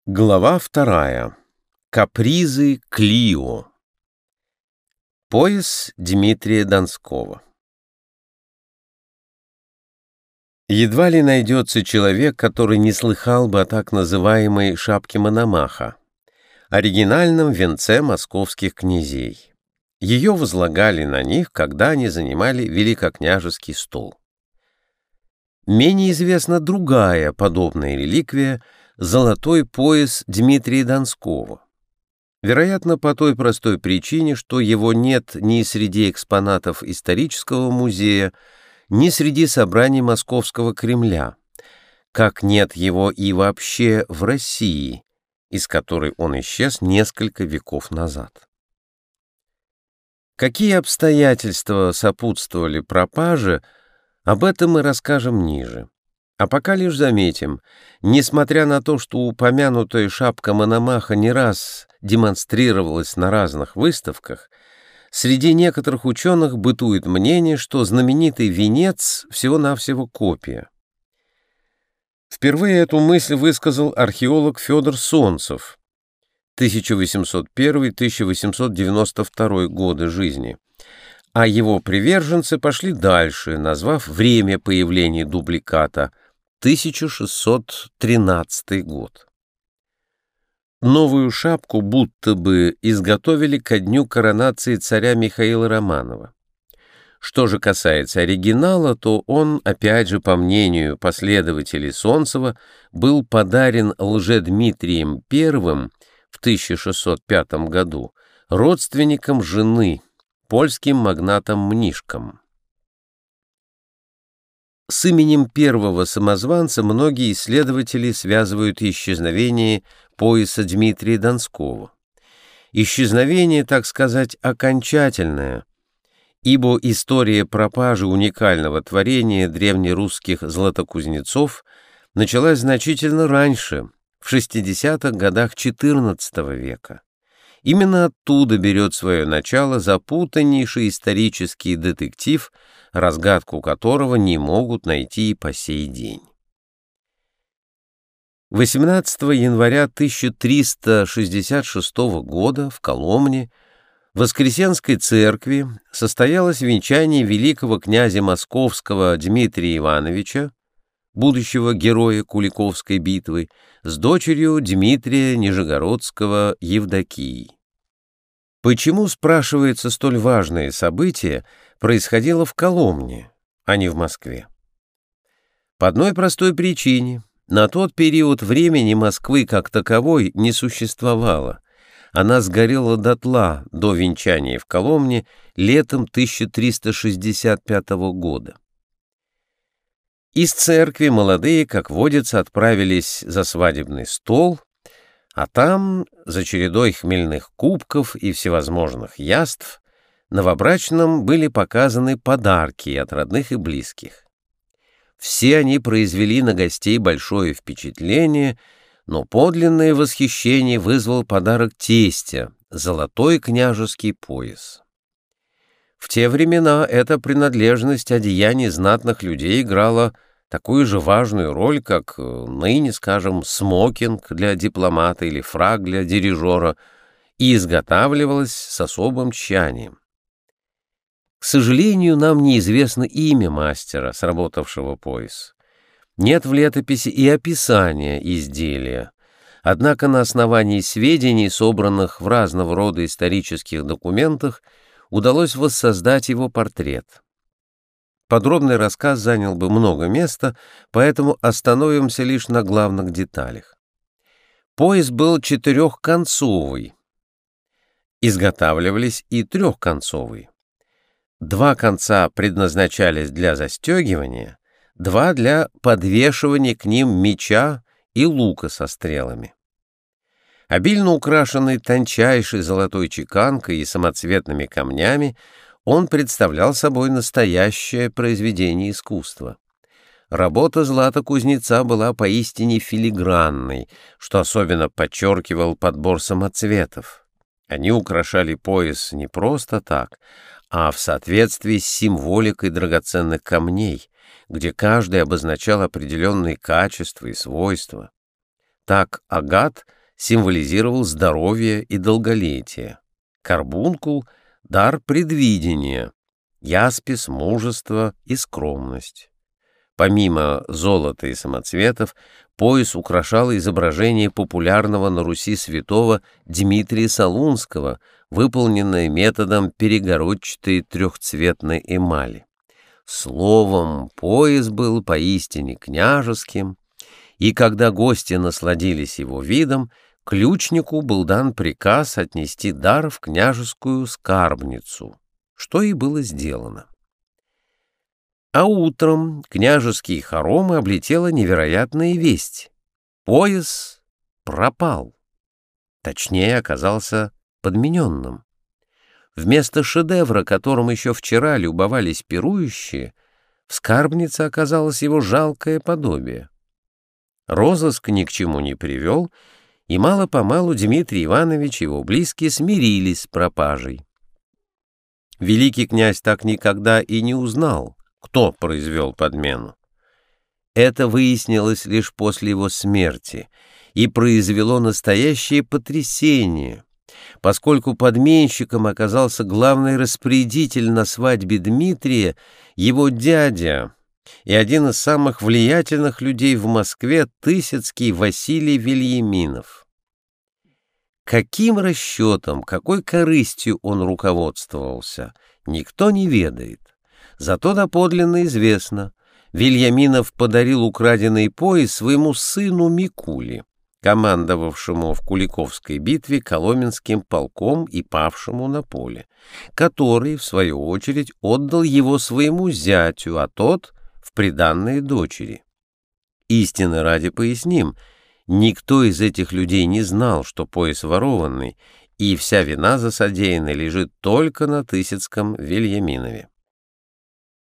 Глава 2. Капризы Клио. Пояс Дмитрия Донского. Едва ли найдется человек, который не слыхал бы о так называемой шапке Мономаха, оригинальном венце московских князей. Ее возлагали на них, когда они занимали великокняжеский стол. Менее известна другая подобная реликвия — золотой пояс Дмитрия Донского. Вероятно, по той простой причине, что его нет ни среди экспонатов исторического музея, ни среди собраний Московского Кремля, как нет его и вообще в России, из которой он исчез несколько веков назад. Какие обстоятельства сопутствовали пропаже, об этом мы расскажем ниже. А пока лишь заметим, несмотря на то, что упомянутая шапка Мономаха не раз демонстрировалась на разных выставках, среди некоторых ученых бытует мнение, что знаменитый венец всего-навсего копия. Впервые эту мысль высказал археолог Федор Солнцев, 1801-1892 годы жизни, а его приверженцы пошли дальше, назвав время появления дубликата — 1613 год. Новую шапку будто бы изготовили ко дню коронации царя Михаила Романова. Что же касается оригинала, то он, опять же, по мнению последователей Солнцева, был подарен Лжедмитрием I в 1605 году родственникам жены, польским магнатом Мнишком. С именем первого самозванца многие исследователи связывают исчезновение пояса Дмитрия Донского. Исчезновение, так сказать, окончательное, ибо история пропажи уникального творения древнерусских златокузнецов началась значительно раньше, в 60-х годах XIV века. Именно оттуда берет свое начало запутаннейший исторический детектив, разгадку которого не могут найти и по сей день. 18 января 1366 года в Коломне в Воскресенской церкви состоялось венчание великого князя Московского Дмитрия Ивановича, будущего героя Куликовской битвы, с дочерью Дмитрия Нижегородского Евдокии. Почему, спрашивается, столь важное событие происходило в Коломне, а не в Москве? По одной простой причине. На тот период времени Москвы как таковой не существовало. Она сгорела дотла до венчания в Коломне летом 1365 года. Из церкви молодые, как водится, отправились за свадебный стол, а там, за чередой хмельных кубков и всевозможных яств, новобрачным были показаны подарки от родных и близких. Все они произвели на гостей большое впечатление, но подлинное восхищение вызвал подарок тестя — золотой княжеский пояс. В те времена эта принадлежность одеяний знатных людей играла такую же важную роль, как ныне, скажем, смокинг для дипломата или фрак для дирижера, и изготавливалась с особым тщанием. К сожалению, нам неизвестно имя мастера, сработавшего пояс. Нет в летописи и описания изделия, однако на основании сведений, собранных в разного рода исторических документах, удалось воссоздать его портрет. Подробный рассказ занял бы много места, поэтому остановимся лишь на главных деталях. Пояс был четырехконцовый. Изготавливались и трехконцовые. Два конца предназначались для застегивания, два для подвешивания к ним меча и лука со стрелами. Обильно украшенный тончайшей золотой чеканкой и самоцветными камнями, он представлял собой настоящее произведение искусства. Работа златокузнеца была поистине филигранной, что особенно подчеркивал подбор самоцветов. Они украшали пояс не просто так, а в соответствии с символикой драгоценных камней, где каждый обозначал определенные качества и свойства. Так агат символизировал здоровье и долголетие, карбункул — дар предвидения, яспис — мужество и скромность. Помимо золота и самоцветов, пояс украшало изображение популярного на Руси святого Дмитрия Солунского, выполненное методом перегородчатой трехцветной эмали. Словом, пояс был поистине княжеским, и когда гости насладились его видом, ключнику был дан приказ отнести дар в княжескую скарбницу, что и было сделано. А утром княжеские хоромы облетела невероятная весть. Пояс пропал. Точнее, оказался подмененным. Вместо шедевра, которым еще вчера любовались пирующие, в скарбнице оказалось его жалкое подобие. Розыск ни к чему не привел, и мало-помалу Дмитрий Иванович и его близкие смирились с пропажей. Великий князь так никогда и не узнал, кто произвел подмену. Это выяснилось лишь после его смерти и произвело настоящее потрясение, поскольку подменщиком оказался главный распорядитель на свадьбе Дмитрия, его дядя и один из самых влиятельных людей в Москве, Тысяцкий Василий Вельяминов. Каким расчетом, какой корыстью он руководствовался, никто не ведает. Зато доподлинно известно, Вельяминов подарил украденный пояс своему сыну Микуле, командовавшему в Куликовской битве Коломенским полком и павшему на поле, который, в свою очередь, отдал его своему зятю, а тот — в приданные дочери. Истины ради поясним, никто из этих людей не знал, что пояс ворованный, и вся вина за содеянное лежит только на Тысяцком Вельяминове.